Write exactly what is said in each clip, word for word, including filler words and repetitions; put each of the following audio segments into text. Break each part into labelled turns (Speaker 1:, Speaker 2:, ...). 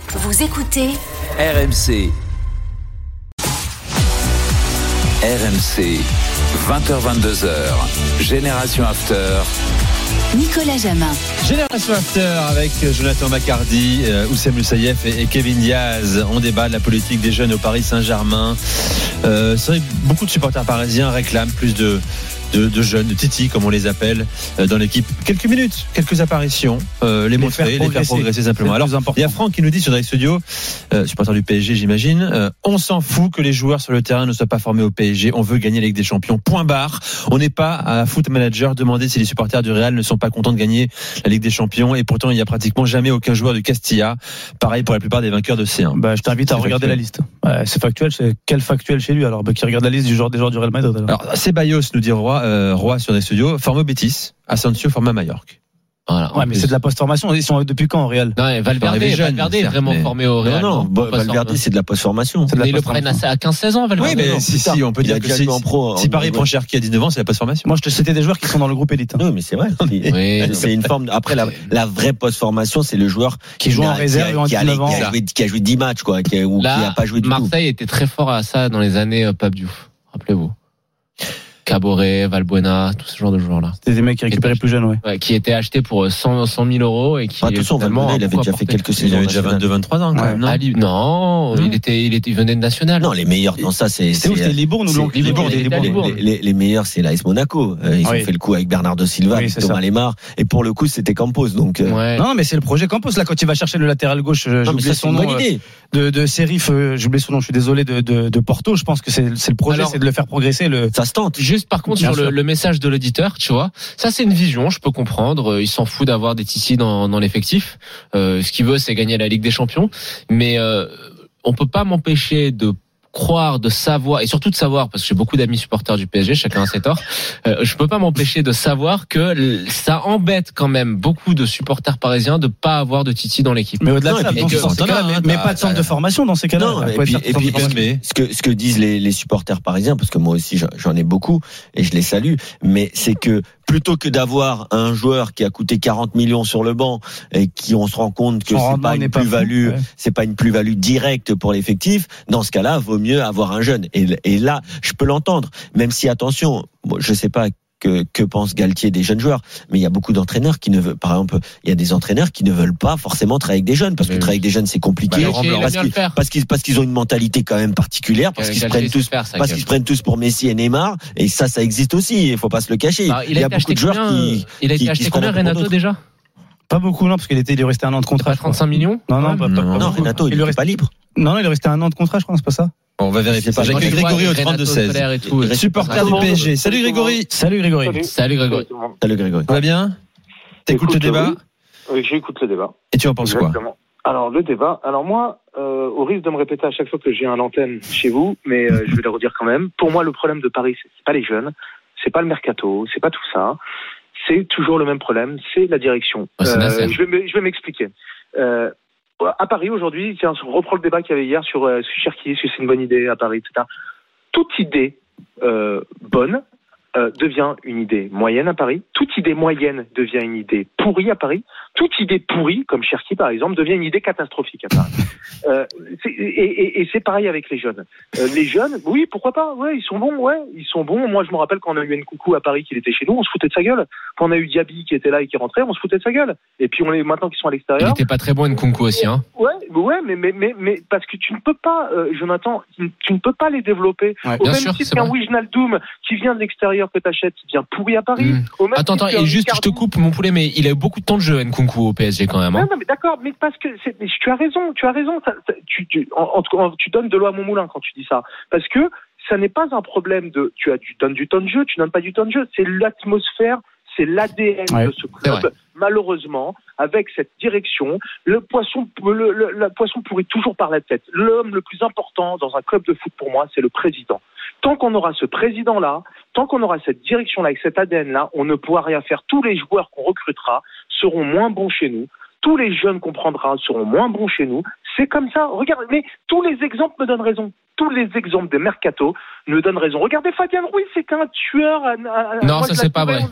Speaker 1: Vous écoutez
Speaker 2: R M C. R M C, vingt heures vingt-deux heures, Génération After.
Speaker 1: Nicolas Jamin.
Speaker 3: Génération After avec Jonathan Macardy, euh, Oussem Moussaïef et, et Kevin Diaz. On débat de la politique des jeunes au Paris Saint-Germain. Euh, c'est vrai que beaucoup de supporters parisiens réclament plus de, de, de jeunes, de Titi comme on les appelle, euh, dans l'équipe. Quelques minutes, quelques apparitions, euh, les, les montrer, faire les faire progresser simplement. Alors, il y a Franck qui nous dit sur Direct Studio, euh, supporter du P S G j'imagine, euh, on s'en fout que les joueurs sur le terrain ne soient pas formés au P S G, on veut gagner la Ligue des Champions, point barre. On n'est pas à Foot Manager demander si les supporters du Real ne sont pas contents de gagner la Ligue des Champions, et pourtant il n'y a pratiquement jamais aucun joueur du Castilla. Pareil pour la plupart des vainqueurs de C un.
Speaker 4: Bah, je t'invite à c'est regarder factuel. La liste. Ouais, c'est factuel, c'est quel factuel chez lui alors bah, qui regarde la liste du joueur des joueurs du Real Madrid. Alors,
Speaker 3: alors Ceballos nous dit Roy, euh, Roy sur des studios, formé au Betis, Asensio formé à Majorque.
Speaker 4: Voilà, ouais, mais plus. C'est de la post-formation. Ils sont depuis quand au Real?
Speaker 5: Non, Valverde, jeunes, Valverde est vraiment mais... formé au Real.
Speaker 6: Non, non, Valverde, c'est de la post-formation.
Speaker 5: Mais ils le prennent à quinze seize ans, Valverde.
Speaker 3: Oui, mais non, si, si, on peut dire que si, en pro, si Paris prend Cherki à dix-neuf ans, c'est la post-formation.
Speaker 4: Moi, je te citais des joueurs qui sont dans le groupe élite. Hein.
Speaker 6: Oui, mais c'est vrai. Oui, c'est une forme. Après, la, la vraie post-formation, c'est le joueur
Speaker 4: qui joue en réserve et en dix-neuf ans.
Speaker 6: Qui a joué dix matchs, quoi, qui a, ou
Speaker 5: Là,
Speaker 6: qui a pas joué du tout.
Speaker 5: Marseille était très fort à ça dans les années Pape Diouf. Rappelez-vous. Caboret, Valbuena, tout ce genre de joueurs-là.
Speaker 4: C'était des mecs qui récupéraient plus jeunes, ouais.
Speaker 5: ouais. Qui étaient achetés pour cent mille euros et qui.
Speaker 6: Ah, attention, Valbuena, il avait déjà fait quelques saisons.
Speaker 3: Il avait déjà vingt-deux, vingt-trois ans, quand même, non?
Speaker 5: Ah, non, mmh. il était, il était, il venait de national.
Speaker 6: Non, les meilleurs dans ça, c'est.
Speaker 4: C'est où? C'était Libourne ou Libourne?
Speaker 6: Libourne, Libourne. Les, les meilleurs, c'est l'A S Monaco. Ils oui. ont fait le coup avec Bernardo Silva, oui, avec Thomas ça. Lemar. Et pour le coup, c'était Campos, donc.
Speaker 4: Ouais. Non, mais c'est le projet Campos, là, quand il va chercher le latéral gauche, j'ai oublié son nom. De, de Serif, j'ai oublié son nom, je suis désolé, de, de, de Porto. Je pense que c'est, c'est le projet, c'est de le faire progresser. Le...
Speaker 6: Ça se tente.
Speaker 5: Juste par contre, sur le, le message de l'auditeur, tu vois, ça c'est une vision, je peux comprendre. Il s'en fout d'avoir des Titi dans, dans l'effectif. Euh, ce qu'il veut, c'est gagner la Ligue des Champions. Mais euh, on peut pas m'empêcher de croire, de savoir, et surtout de savoir, parce que j'ai beaucoup d'amis supporters du P S G, chacun a ses torts, euh, je peux pas m'empêcher de savoir que ça embête quand même beaucoup de supporters parisiens de pas avoir de Titi dans l'équipe.
Speaker 4: Mais au-delà de ça, mais pas de centre de formation dans ces cas-là.
Speaker 6: Non, et puis, et puis ce que ce que disent les, les supporters parisiens, parce que moi aussi j'en ai beaucoup et je les salue, mais c'est que plutôt que d'avoir un joueur qui a coûté quarante millions sur le banc et qui on se rend compte que c'est pas une plus-value, ouais. c'est pas une plus-value directe pour l'effectif, dans ce cas-là, vaut mieux avoir un jeune. Et, et là, je peux l'entendre, même si attention, je sais pas que, que pense Galtier des jeunes joueurs, mais il y a beaucoup d'entraîneurs qui ne veulent, par exemple, il y a des entraîneurs qui ne veulent pas forcément travailler avec des jeunes, parce que mais travailler avec des jeunes c'est compliqué,
Speaker 5: bah,
Speaker 6: parce, qu'ils, parce, qu'ils, parce qu'ils ont une mentalité quand même particulière, parce qu'ils se prennent tous, faire, parce qu'ils se prennent tous pour Messi et Neymar, et ça, ça existe aussi, il faut pas se le cacher.
Speaker 5: Bah, il, il y a beaucoup de joueurs qui,
Speaker 6: il
Speaker 5: a été acheté combien Renato déjà?
Speaker 4: Pas beaucoup, non, parce qu'il était, il lui restait un an de contrat.
Speaker 5: trente-cinq millions?
Speaker 4: Non, non, pas,
Speaker 6: non,
Speaker 4: pas,
Speaker 6: non, non Renato, il, il est pas libre.
Speaker 4: Non, non, il lui restait un an de contrat, je crois, c'est pas ça?
Speaker 3: On va vérifier ça. Jacques Grégory au trente-deux seize. Supporter du P S G. Salut Grégory.
Speaker 4: Salut Grégory.
Speaker 5: Salut Grégory.
Speaker 6: Salut Grégory.
Speaker 3: Ça va bien? T'écoutes le débat?
Speaker 7: Oui, j'écoute le débat.
Speaker 3: Et tu en penses quoi?
Speaker 7: Alors, le débat. Alors, moi, euh, au risque de me répéter à chaque fois que j'ai un antenne chez vous, mais euh, je vais le redire quand même. Pour moi, le problème de Paris, c'est pas les jeunes, c'est pas le mercato, c'est pas tout ça. C'est toujours le même problème, c'est la direction.
Speaker 5: Oh, c'est
Speaker 7: euh, je vais, je vais m'expliquer. Euh, À Paris aujourd'hui, tiens, on reprend le débat qu'il y avait hier sur euh, Cherki, est-ce que c'est une bonne idée à Paris, et cetera. Toute idée euh, bonne euh, devient une idée moyenne à Paris. Toute idée moyenne devient une idée pourrie à Paris. Toute idée pourrie, comme Cherki par exemple, devient une idée catastrophique à Paris. Euh, c'est, et, et, et c'est pareil avec les jeunes. Euh, les jeunes, oui, pourquoi pas, ouais, ils sont bons, ouais, ils sont bons. Moi, je me rappelle quand on a eu Nkoukou à Paris, qu'il était chez nous, on se foutait de sa gueule. Quand on a eu Diaby qui était là et qui rentrait, on se foutait de sa gueule. Et puis on est maintenant qu'ils sont à l'extérieur.
Speaker 5: Il était pas très bon Nkoukou aussi, hein.
Speaker 7: Ouais, ouais, mais mais mais mais parce que tu ne peux pas, euh, Jonathan, tu, tu ne peux pas les développer.
Speaker 5: Ouais,
Speaker 7: au même
Speaker 5: sûr,
Speaker 7: titre qu'un Wijnaldum qui vient de l'extérieur que t'achètes, qui vient pourri à Paris.
Speaker 5: Mmh.
Speaker 7: Au même
Speaker 5: attends, attends, et juste, je te coupe mon poulet, mais il a eu beaucoup de temps de jeu Nkoukou au P S G quand même. Hein.
Speaker 7: Non, non, mais d'accord, mais parce que c'est, mais tu as raison, tu as raison. Ça, ça, tu, tu, en, en, tu donnes de l'eau à mon moulin quand tu dis ça, parce que ça n'est pas un problème de, tu as, tu donnes du temps de jeu, tu donnes pas du temps de jeu, c'est l'atmosphère, c'est l'A D N ouais, de ce club. Malheureusement, avec cette direction, le poisson, le, le, le poisson pourrit toujours par la tête. L'homme le plus important dans un club de foot pour moi, c'est le président. Tant qu'on aura ce président-là, tant qu'on aura cette direction-là, avec cet A D N-là, on ne pourra rien faire. Tous les joueurs qu'on recrutera seront moins bons chez nous. Tous les jeunes qu'on prendra seront moins bons chez nous. C'est comme ça. Regarde, mais tous les exemples me donnent raison. Tous les exemples des mercato me donnent raison. Regardez Fabien Ruiz, c'est qu'un tueur. À, à,
Speaker 5: non, ça c'est pas vrai.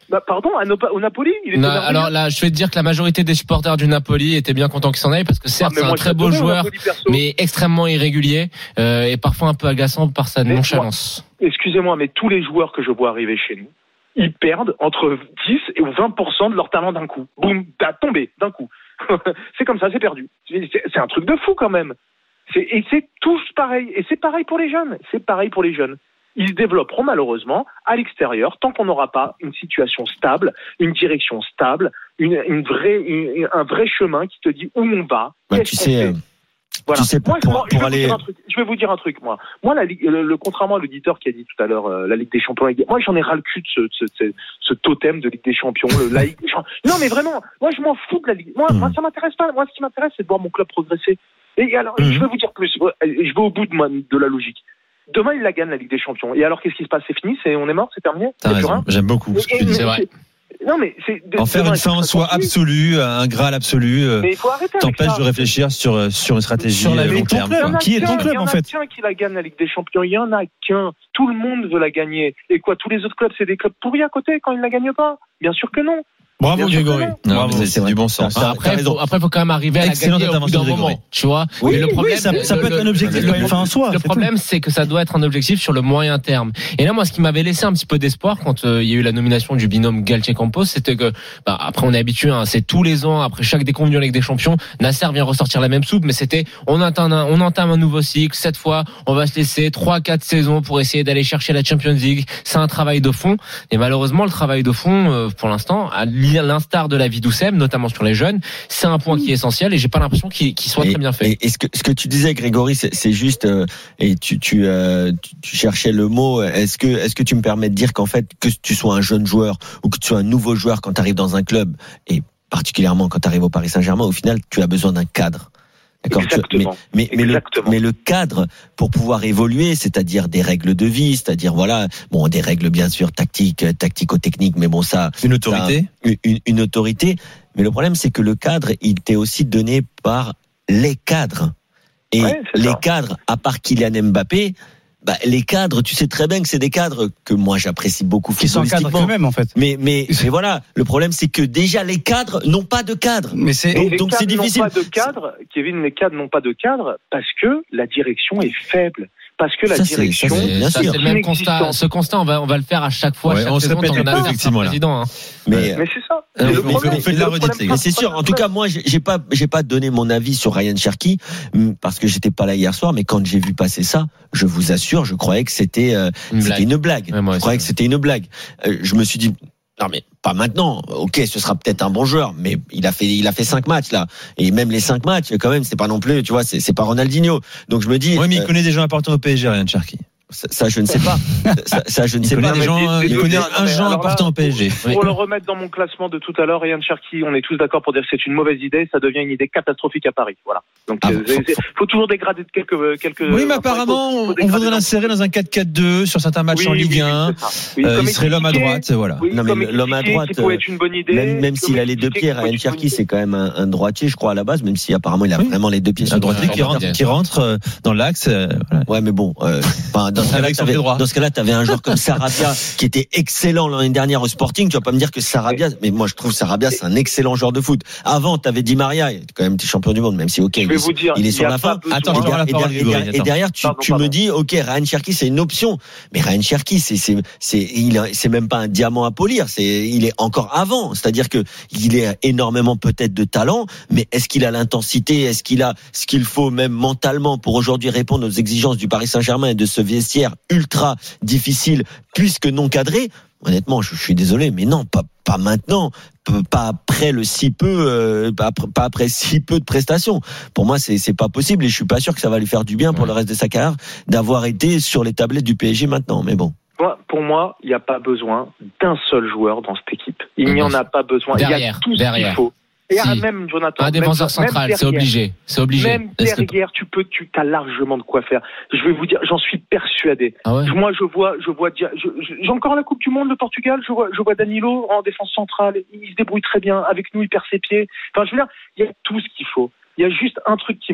Speaker 7: Bah, pardon, à no- au Napoli, il était
Speaker 5: Non,
Speaker 7: merveilleux.
Speaker 5: alors là, je vais te dire que la majorité des supporters du Napoli étaient bien contents qu'il s'en aille parce que certes,
Speaker 7: Ah, mais
Speaker 5: c'est
Speaker 7: moi,
Speaker 5: un
Speaker 7: je
Speaker 5: très beau
Speaker 7: l'adore,
Speaker 5: joueur,
Speaker 7: Napoli, perso.
Speaker 5: mais extrêmement irrégulier euh, et parfois un peu agaçant par sa
Speaker 7: Mais
Speaker 5: nonchalance.
Speaker 7: Excusez-moi, mais tous les joueurs que je vois arriver chez nous, ils perdent entre dix et vingt pour cent de leur talent d'un coup. Boum, t'as tombé d'un coup. C'est comme ça, c'est perdu. C'est, c'est un truc de fou quand même. C'est, et c'est tous pareil. Et c'est pareil pour les jeunes. C'est pareil pour les jeunes. Ils se développeront malheureusement à l'extérieur tant qu'on n'aura pas une situation stable, une direction stable, une, une vraie, une, un vrai chemin qui te dit où on va.
Speaker 6: Bah,
Speaker 7: qu'est-ce
Speaker 6: tu
Speaker 7: qu'on
Speaker 6: sais,
Speaker 7: fait.
Speaker 6: euh,
Speaker 7: Voilà.
Speaker 6: tu sais, pour-
Speaker 7: moi, je,
Speaker 6: pour-
Speaker 7: je
Speaker 6: pour
Speaker 7: vais
Speaker 6: aller-
Speaker 7: vous dire un truc. Je vais vous dire un truc, moi. Moi, la, Ligue- le, le- contrairement à l'auditeur qui a dit tout à l'heure euh, la Ligue des Champions, moi, j'en ai ras le cul de ce, ce, ce, ce totem de Ligue des Champions, le, la Ligue des Champions. Non, mais vraiment, moi, je m'en fous de la Ligue. Moi,
Speaker 6: Mm.
Speaker 7: moi ça m'intéresse pas. Moi, ce qui m'intéresse, c'est de voir mon club progresser. Et alors,
Speaker 6: Mm.
Speaker 7: je vais vous dire plus. Je vais au bout de, moi, de la logique. Demain, il la gagne, la Ligue des Champions. Et alors, qu'est-ce qui se passe? C'est fini? C'est, on est mort? C'est terminé?
Speaker 3: T'as
Speaker 7: Il y a plus
Speaker 3: raison.
Speaker 7: rien
Speaker 3: J'aime beaucoup ce que tu dis.
Speaker 5: C'est vrai.
Speaker 7: Non, mais c'est.
Speaker 3: En faire
Speaker 7: demain,
Speaker 3: une fin en
Speaker 7: ça
Speaker 3: soi
Speaker 7: continue.
Speaker 3: absolue, un graal absolu, euh,
Speaker 7: Mais il faut arrêter avec
Speaker 3: t'empêche
Speaker 7: ça.
Speaker 3: de réfléchir sur, sur une stratégie
Speaker 4: Sur la
Speaker 3: euh,
Speaker 4: vie
Speaker 3: long
Speaker 4: de ton
Speaker 3: terme.
Speaker 4: club.
Speaker 3: quoi.
Speaker 7: Il y en a
Speaker 4: Qui est ton
Speaker 7: qu'un,
Speaker 4: club,
Speaker 7: il y
Speaker 4: en
Speaker 7: a
Speaker 4: fait
Speaker 7: qu'un qui la gagne, la Ligue des Champions. Il y en a qu'un. Tout le monde veut la gagner. Et quoi, tous les autres clubs, c'est des clubs pourris à côté quand ils ne la gagnent pas? Bien sûr que non.
Speaker 4: Bravo
Speaker 7: Bien sûr que
Speaker 4: Grégory.
Speaker 7: non.
Speaker 3: Non,
Speaker 4: Bravo.
Speaker 3: mais c'est
Speaker 6: vrai.
Speaker 3: du bon sens.
Speaker 6: Ça-
Speaker 5: Ah,
Speaker 6: T'as
Speaker 5: après,
Speaker 6: raison.
Speaker 5: faut, après, faut quand même arriver à la
Speaker 3: Excellente
Speaker 5: gagner au bout d'un
Speaker 3: intervention de
Speaker 5: moment,
Speaker 3: Grégory.
Speaker 5: tu vois.
Speaker 4: Oui,
Speaker 5: Mais le
Speaker 4: oui,
Speaker 5: problème,
Speaker 4: ça, ça peut
Speaker 5: le-
Speaker 4: être un objectif,
Speaker 5: le-
Speaker 4: pas une fin en soi.
Speaker 5: Le
Speaker 4: c'est
Speaker 5: problème, c'est que ça doit être un objectif sur le moyen terme. Et là, moi, ce qui m'avait laissé un petit peu d'espoir quand euh, il y a eu la nomination du binôme Galtier-Campos, c'était que, bah, après, on est habitué, hein, c'est tous les ans, après chaque déconvenue en Ligue des Champions, Nasser vient ressortir la même soupe, mais c'était, on entame un, on entame un nouveau cycle. Cette fois, on va se laisser trois, quatre saisons pour essayer d'aller chercher la Champions League. C'est un travail de fond. Et malheureusement, le travail de fond, euh, pour l'instant, à l'instar de la vie d'Oussem, notamment sur les jeunes, c'est un point qui est essentiel et j'ai pas l'impression qu'il, qu'il soit
Speaker 6: Et-
Speaker 5: très bien fait.
Speaker 6: Et, et ce que ce que tu disais, Grégory, c'est, c'est juste euh, et tu tu, euh, tu tu cherchais le mot. Est-ce que est-ce que tu me permets de dire qu'en fait que tu sois un jeune joueur ou que tu sois un nouveau joueur quand tu arrives dans un club et particulièrement quand tu arrives au Paris Saint-Germain, au final, tu as besoin d'un cadre. D'accord. Tu- mais
Speaker 7: Exactement.
Speaker 6: mais mais le
Speaker 7: Exactement.
Speaker 6: mais le cadre pour pouvoir évoluer, c'est-à-dire des règles de vie, c'est-à-dire voilà, bon des règles bien sûr tactiques, tactico-techniques, mais bon ça
Speaker 3: Une autorité.
Speaker 6: une, une, une autorité. Mais le problème, c'est que le cadre, il t'est aussi donné par les cadres. Et
Speaker 7: Ouais, c'est
Speaker 6: les
Speaker 7: ça.
Speaker 6: cadres, à part Kylian Mbappé, bah, les cadres, tu sais très bien que c'est des cadres que moi j'apprécie beaucoup
Speaker 4: Qui s'encadrent
Speaker 6: footballistiquement.
Speaker 4: eux-mêmes, en fait.
Speaker 6: Mais, mais, mais voilà, le problème, c'est que déjà les cadres n'ont pas de cadre.
Speaker 4: Mais c'est.
Speaker 6: Donc-
Speaker 7: les
Speaker 6: donc
Speaker 7: cadres
Speaker 6: c'est difficile.
Speaker 7: n'ont pas de cadre, Kevin, les cadres n'ont pas de cadre parce que la direction est faible. Parce que la
Speaker 6: Ça, c'est-
Speaker 7: direction.
Speaker 6: ça, c'est-
Speaker 5: Et
Speaker 6: bien
Speaker 5: ça,
Speaker 6: sûr.
Speaker 5: c'est le même
Speaker 7: Inexistant.
Speaker 5: constat. Ce constat, on va, on va le faire à chaque fois,
Speaker 3: Ouais,
Speaker 5: chaque
Speaker 3: on se
Speaker 5: saison,
Speaker 3: répète
Speaker 5: tant qu'on
Speaker 3: pas,
Speaker 5: a Nasser
Speaker 3: effectivement,
Speaker 5: sera
Speaker 3: là.
Speaker 5: président, hein.
Speaker 6: Mais,
Speaker 7: Mais c'est ça.
Speaker 3: Euh,
Speaker 7: C'est le
Speaker 3: on fait-
Speaker 7: problème.
Speaker 3: on fait de la
Speaker 7: C'est le
Speaker 3: redite,
Speaker 7: problème
Speaker 3: les gars.
Speaker 6: mais c'est sûr. En tout cas, moi, j'ai j'ai pas, j'ai pas donné mon avis sur Ryan Cherki hum, parce que j'étais pas là hier soir. Mais quand j'ai vu passer ça, je vous assure, je croyais que c'était, euh,
Speaker 5: Une
Speaker 6: c'était
Speaker 5: blague.
Speaker 6: une blague.
Speaker 5: Ouais, moi
Speaker 6: je
Speaker 5: aussi,
Speaker 6: croyais
Speaker 5: ouais.
Speaker 6: que c'était une blague. Euh, je me suis dit. Non mais pas maintenant. Ok, ce sera peut-être un bon joueur, mais il a fait il a fait cinq matchs là, et même les cinq matchs quand même, c'est pas non plus, tu vois, c'est c'est pas Ronaldinho. Donc je me dis,
Speaker 3: Oui, mais il
Speaker 6: euh,
Speaker 3: connaît des gens importants au P S G, Ryan Cherki.
Speaker 6: ça, ça, je ne sais pas. ça, ça, je ne
Speaker 3: Il
Speaker 6: sais
Speaker 3: connaît
Speaker 6: pas.
Speaker 3: des
Speaker 7: mais
Speaker 3: gens,
Speaker 7: dis-
Speaker 3: il
Speaker 7: dis-le
Speaker 3: connaît
Speaker 7: bien,
Speaker 3: un
Speaker 7: mais
Speaker 3: gens
Speaker 7: alors là,
Speaker 3: important au P S G.
Speaker 5: Oui.
Speaker 7: Pour le remettre dans mon classement de tout à l'heure, Ryan Cherki, on est tous d'accord pour dire que c'est une mauvaise idée, ça devient une idée catastrophique à Paris. Voilà. Donc
Speaker 6: Ah,
Speaker 7: il
Speaker 6: bon, faut-
Speaker 7: faut toujours dégrader de quelques quelques.
Speaker 3: Oui, mais
Speaker 7: enfin,
Speaker 3: apparemment,
Speaker 7: il faut- faut
Speaker 3: on
Speaker 7: dégrader
Speaker 3: voudrait
Speaker 7: dans-
Speaker 3: l'insérer dans un quatre quatre deux sur certains matchs
Speaker 7: Oui,
Speaker 3: en
Speaker 7: oui,
Speaker 3: Ligue
Speaker 7: oui,
Speaker 3: un.
Speaker 7: c'est ça. Oui,
Speaker 3: Euh,
Speaker 7: comme
Speaker 3: il serait l'homme à
Speaker 7: expliqué,
Speaker 3: droite, voilà.
Speaker 7: Oui,
Speaker 6: Non, mais
Speaker 7: comme
Speaker 6: le- l'homme à
Speaker 7: expliqué,
Speaker 6: droite,
Speaker 7: qui pouvait être une bonne idée.
Speaker 6: Même, même
Speaker 7: comme
Speaker 6: s'il a les deux
Speaker 7: expliqué,
Speaker 6: pieds,
Speaker 7: qui pouvait
Speaker 6: Ryan
Speaker 7: être une
Speaker 6: Cherki,
Speaker 7: bonne idée.
Speaker 6: c'est quand même un, un droitier, je crois à la base, même si apparemment il a
Speaker 3: Oui.
Speaker 6: vraiment les deux pieds sur
Speaker 3: Un
Speaker 6: le
Speaker 3: droitier
Speaker 6: terrain.
Speaker 3: qui rentre, qui rentre euh, dans l'axe. euh, voilà.
Speaker 6: Ouais, mais bon, euh, enfin, dans ce cas-là,
Speaker 3: Avec son
Speaker 6: t'avais-
Speaker 3: pied droit.
Speaker 6: dans ce cas-là, t'avais un joueur comme Sarabia qui était excellent l'année dernière au Sporting. Tu vas pas me dire que Sarabia, mais moi je trouve Sarabia c'est un excellent joueur de foot. Avant, t'avais Di Maria, il était quand même champion du monde, même si ok,
Speaker 7: Je
Speaker 6: il
Speaker 7: vais
Speaker 6: est,
Speaker 7: vous dire,
Speaker 6: il est
Speaker 7: il
Speaker 6: sur
Speaker 7: y a
Speaker 6: la
Speaker 7: pas
Speaker 6: fin.
Speaker 7: besoin-
Speaker 3: Attends,
Speaker 6: Et,
Speaker 3: je
Speaker 6: derrière,
Speaker 3: la
Speaker 6: et
Speaker 3: parole,
Speaker 6: derrière-
Speaker 3: Grégory,
Speaker 6: et
Speaker 3: attends.
Speaker 6: derrière, tu,
Speaker 7: Pardon,
Speaker 6: tu me
Speaker 7: pardon.
Speaker 6: dis, ok, Ryan Cherki, c'est une option. Mais Ryan Cherki, c'est, c'est, c'est, il a- c'est même pas un diamant à polir. C'est, il est encore avant. C'est-à-dire que il est énormément peut-être de talent, mais est-ce qu'il a l'intensité, est-ce qu'il a ce qu'il faut même mentalement pour aujourd'hui répondre aux exigences du Paris Saint-Germain et de ce vestiaire ultra difficile puisque non cadré? Honnêtement, je, je suis désolé, mais non, pas, pas maintenant, p- pas après le si peu, euh, pas, après, pas après si peu de prestations. Pour moi, c'est, c'est pas possible et je suis pas sûr que ça va lui faire du bien pour
Speaker 5: Ouais.
Speaker 6: le reste de sa carrière d'avoir été sur les tablettes du P S G maintenant. Mais bon.
Speaker 7: Moi, pour moi, il n'y a pas besoin d'un seul joueur dans cette équipe. Il
Speaker 5: Oui,
Speaker 7: n'y en
Speaker 5: bien
Speaker 7: a pas besoin. Il y a
Speaker 5: Derrière,
Speaker 7: tout ce
Speaker 5: derrière.
Speaker 7: qu'il faut. Et
Speaker 5: Si.
Speaker 7: même Jonathan,
Speaker 5: Un défenseur
Speaker 7: même-
Speaker 5: central,
Speaker 7: même
Speaker 5: c'est
Speaker 7: derrière.
Speaker 5: obligé. C'est obligé.
Speaker 7: Même
Speaker 5: Est-ce que-
Speaker 7: derrière, tu peux, tu as largement de quoi faire. Je vais vous dire, j'en suis persuadé.
Speaker 5: Ah ouais.
Speaker 7: Moi, je vois, je vois, dia- je- je- j'ai encore la Coupe du Monde, le Portugal. Je vois, je vois Danilo en défense centrale. Il se débrouille très bien. Avec nous, il perd ses pieds. Enfin, je veux dire, il y a tout ce qu'il faut. Il y a juste un truc qui manque,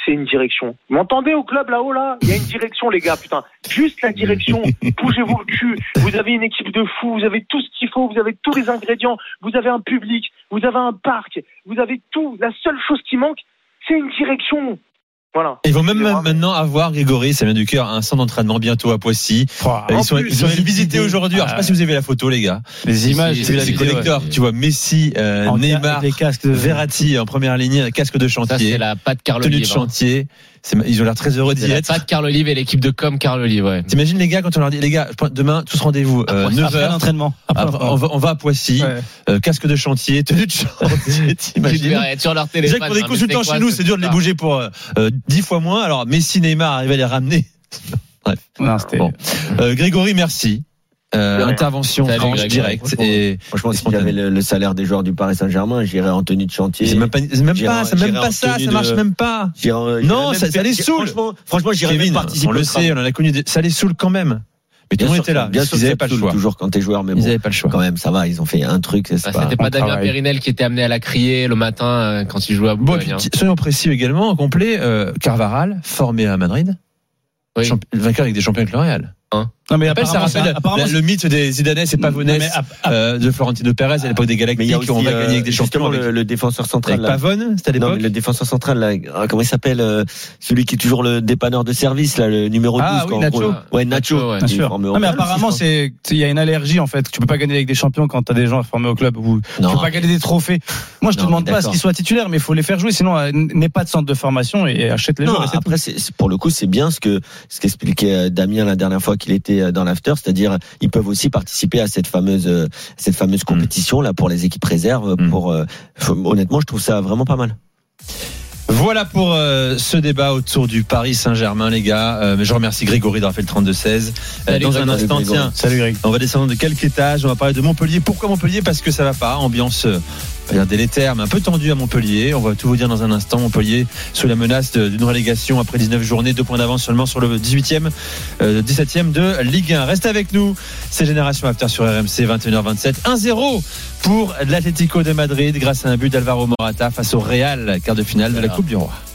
Speaker 7: c'est une direction. Vous m'entendez au club là-haut là? Il y a une direction les gars, putain. Juste la direction. Bougez-vous le cul. Vous avez une équipe de fous, vous avez tout ce qu'il faut, vous avez tous les ingrédients, vous avez un public, vous avez un parc, vous avez tout. La seule chose qui manque, c'est une direction. Voilà.
Speaker 3: Ils vont même maintenant avoir, Grégory, ça vient du cœur, un centre d'entraînement bientôt à Poissy. Oh, ils sont, plus, ils sont allés visiter aujourd'hui. Alors, je sais pas si vous avez la photo, les gars.
Speaker 4: Les images,
Speaker 3: c'est la connecteur. Tu vois Messi, euh, Neymar, casques de... Verratti en première ligne, casque de chantier.
Speaker 5: Ça, c'est la patte Carl
Speaker 3: Tenue
Speaker 5: Olive,
Speaker 3: de chantier. C'est, ils ont l'air très heureux d'y être.
Speaker 5: La patte Carl Olive et l'équipe de com Carl Olive, ouais.
Speaker 3: T'imagines les gars quand on leur dit, les gars, demain, tous rendez-vous, euh, neuf heures.
Speaker 4: L'entraînement.
Speaker 3: Après, on va, on va à Poissy, ouais. euh, casque de chantier, tenue de chantier.
Speaker 5: T'imagines? Sur leur téléphone.
Speaker 3: Déjà que pour des consultants chez nous, c'est dur de les bouger pour, euh, dix fois moins. Alors, Messi, Neymar arrivaient à les ramener. Bref. Non, c'était... Bon. Euh, Grégory, merci. Euh, intervention franche, directe. Et
Speaker 6: franchement, si j'avais le, le salaire des joueurs du Paris Saint-Germain, j'irais en tenue de chantier.
Speaker 3: C'est même pas, c'est même pas, c'est même pas ça, ça marche de... même pas. J'irais, j'irais
Speaker 6: non,
Speaker 3: même ça, ça les saoule.
Speaker 6: Franchement, franchement, j'irais
Speaker 3: Kevin,
Speaker 6: même participer.
Speaker 3: On le sait, on en a connu des... ça les saoule quand même. Mais tout le monde était là.
Speaker 6: Bien sûr, ils n'avaient pas le choix. Toujours quand t'es joueur, mais bon,
Speaker 3: ils n'avaient pas le choix.
Speaker 6: Quand même, ça va. Ils ont fait un truc. C'est
Speaker 5: bah,
Speaker 6: pas
Speaker 5: c'était pas Damien Périnel qui était amené à la crier le matin quand il jouait à Boulogne.
Speaker 3: Bon, soyons précis également, en complet. Euh, Carvaral, formé à Madrid, oui. Champ... vainqueur avec des champions avec le Real. Hein
Speaker 4: non mais
Speaker 3: après, ça rappelle
Speaker 4: ça,
Speaker 3: le mythe des Zidanais et Pavonès euh, de Florentino Pérez à l'époque des Galactiques qui ont gagné avec des champions.
Speaker 6: Le, le défenseur central.
Speaker 3: Avec Pavone, c'était à l'époque.
Speaker 6: Non, mais le défenseur central, là, comment il s'appelle euh, celui qui est toujours le dépanneur de service, là, le numéro douze.
Speaker 4: Ah oui, Nacho.
Speaker 6: Ouais, Nacho. Ouais,
Speaker 4: bien sûr. Non mais apparemment, c'est il y a une allergie en fait. Tu peux pas gagner avec des champions quand t'as des gens formés au club. Ou tu peux pas gagner des trophées. Moi, je te demande pas à ce qu'ils soient titulaires, mais il faut les faire jouer. Sinon, n'aie pas de centre de formation et achète les joueurs.
Speaker 6: Après, pour le coup, c'est bien ce que ce qu'expliquait Damien la dernière fois qu'il était dans l'after, c'est-à-dire ils peuvent aussi participer à cette fameuse cette fameuse compétition là pour les équipes réserves. Pour euh, honnêtement, je trouve ça vraiment pas mal.
Speaker 3: Voilà pour euh, ce débat autour du Paris Saint-Germain, les gars. Euh, mais je remercie Grégory d'avoir fait le trente-deux seize. Euh, dans un instant,
Speaker 6: Grégory.
Speaker 3: tiens,
Speaker 4: salut Greg.
Speaker 3: On va descendre de quelques étages. On va parler de Montpellier. Pourquoi Montpellier? Parce que ça va pas. Ambiance euh, pas dire délétère, mais un peu tendue à Montpellier. On va tout vous dire dans un instant. Montpellier sous la menace de, d'une relégation après dix-neuf journées, deux points d'avance seulement sur le dix-huitième, euh, dix-septième de Ligue un. Restez avec nous. C'est Génération After sur R M C, vingt et une heures vingt-sept. un zéro pour l'Atlético de Madrid grâce à un but d'Alvaro Morata face au Real, quart de finale de la Coupe du Roi.